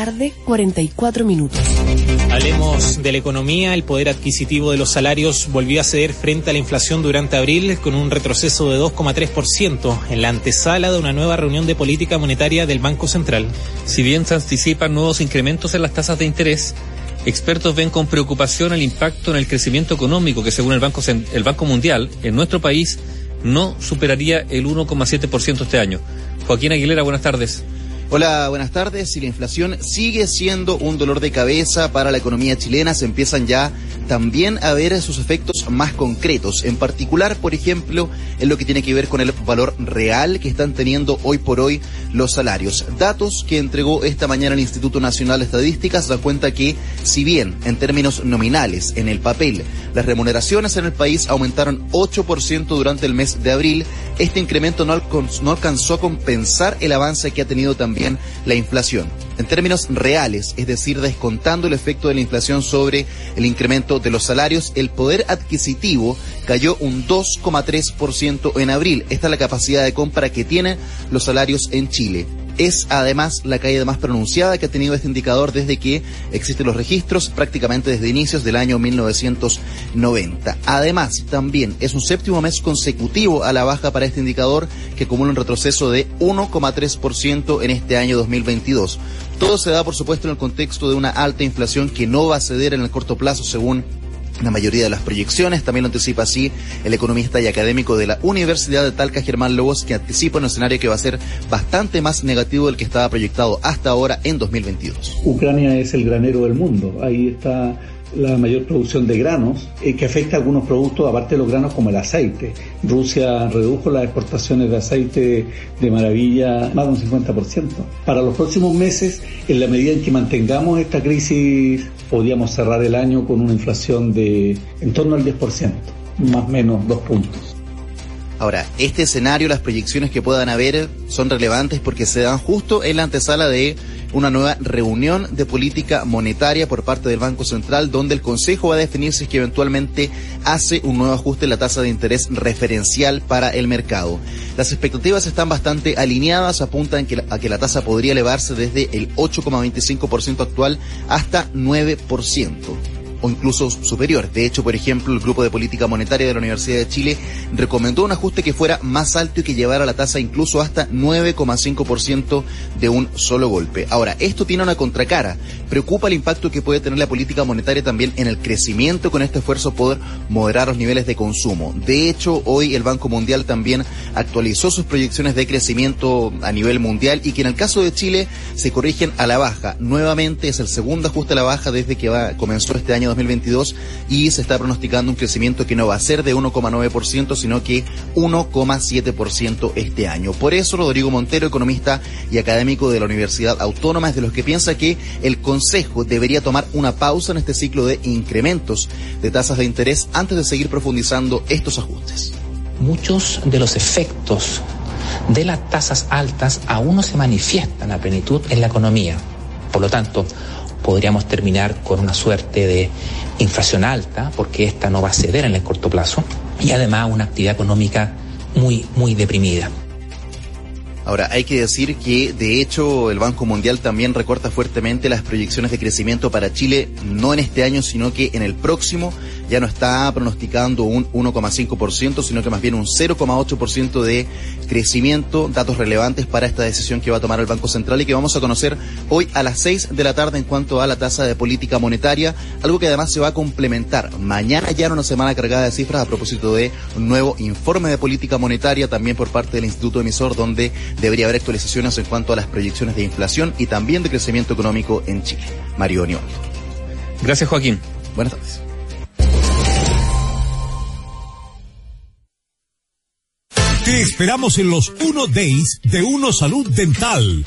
tarde, 44 minutos. Hablemos de la economía. El poder adquisitivo de los salarios volvió a ceder frente a la inflación durante abril, con un retroceso de 2,3% en la antesala de una nueva reunión de política monetaria del Banco Central. Si bien se anticipan nuevos incrementos en las tasas de interés, expertos ven con preocupación el impacto en el crecimiento económico que, según el Banco Mundial, en nuestro país no superaría el 1,7% este año. Joaquín Aguilera, buenas tardes. Hola, buenas tardes. Si la inflación sigue siendo un dolor de cabeza para la economía chilena, se empiezan ya también a ver sus efectos más concretos. En particular, por ejemplo, en lo que tiene que ver con el valor real que están teniendo hoy por hoy los salarios. Datos que entregó esta mañana el Instituto Nacional de Estadísticas dan cuenta que, si bien en términos nominales, en el papel, las remuneraciones en el país aumentaron 8% durante el mes de abril, este incremento no alcanzó a compensar el avance que ha tenido también la inflación. En términos reales, es decir, descontando el efecto de la inflación sobre el incremento de los salarios, el poder adquisitivo cayó un 2,3% en abril. Esta es la capacidad de compra que tienen los salarios en Chile. Es además la caída más pronunciada que ha tenido este indicador desde que existen los registros, prácticamente desde inicios del año 1990. Además, también es un séptimo mes consecutivo a la baja para este indicador, que acumula un retroceso de 1,3% en este año 2022. Todo se da, por supuesto, en el contexto de una alta inflación que no va a ceder en el corto plazo, según la mayoría de las proyecciones. También lo anticipa así el economista y académico de la Universidad de Talca, Germán Lobos, que anticipa un escenario que va a ser bastante más negativo del que estaba proyectado hasta ahora en 2022. Ucrania es el granero del mundo. Ahí está la mayor producción de granos, que afecta a algunos productos, aparte de los granos, como el aceite. Rusia redujo las exportaciones de aceite de maravilla más de un 50%. Para los próximos meses, en la medida en que mantengamos esta crisis, podríamos cerrar el año con una inflación de en torno al 10%, más o menos 2 puntos. Ahora, este escenario, las proyecciones que puedan haber son relevantes porque se dan justo en la antesala de una nueva reunión de política monetaria por parte del Banco Central, donde el Consejo va a definir si es que eventualmente hace un nuevo ajuste en la tasa de interés referencial para el mercado. Las expectativas están bastante alineadas, apuntan a que la tasa podría elevarse desde el 8,25% actual hasta 9%. O incluso superior. De hecho, por ejemplo, el Grupo de Política Monetaria de la Universidad de Chile recomendó un ajuste que fuera más alto y que llevara la tasa incluso hasta 9,5% de un solo golpe. Ahora, esto tiene una contracara. Preocupa el impacto que puede tener la política monetaria también en el crecimiento con este esfuerzo por moderar los niveles de consumo. De hecho, hoy el Banco Mundial también actualizó sus proyecciones de crecimiento a nivel mundial y que en el caso de Chile se corrigen a la baja. Nuevamente es el segundo ajuste a la baja desde que comenzó este año 2022 y se está pronosticando un crecimiento que no va a ser de 1,9%, sino que 1,7% este año. Por eso, Rodrigo Montero, economista y académico de la Universidad Autónoma, es de los que piensa que el Consejo debería tomar una pausa en este ciclo de incrementos de tasas de interés antes de seguir profundizando estos ajustes. Muchos de los efectos de las tasas altas aún no se manifiestan a plenitud en la economía. Por lo tanto, podríamos terminar con una suerte de inflación alta, porque esta no va a ceder en el corto plazo, y además una actividad económica muy deprimida. Ahora, hay que decir que, de hecho, el Banco Mundial también recorta fuertemente las proyecciones de crecimiento para Chile, no en este año, sino que en el próximo. Ya no está pronosticando un 1,5%, sino que más bien un 0,8% de crecimiento, datos relevantes para esta decisión que va a tomar el Banco Central y que vamos a conocer hoy a las 6 de la tarde en cuanto a la tasa de política monetaria, algo que además se va a complementar mañana, ya en una semana cargada de cifras, a propósito de un nuevo informe de política monetaria, también por parte del Instituto Emisor, donde debería haber actualizaciones en cuanto a las proyecciones de inflación y también de crecimiento económico en Chile. Mario Niondo. Gracias, Joaquín. Buenas tardes. Te esperamos en los 1 Days de Uno Salud Dental.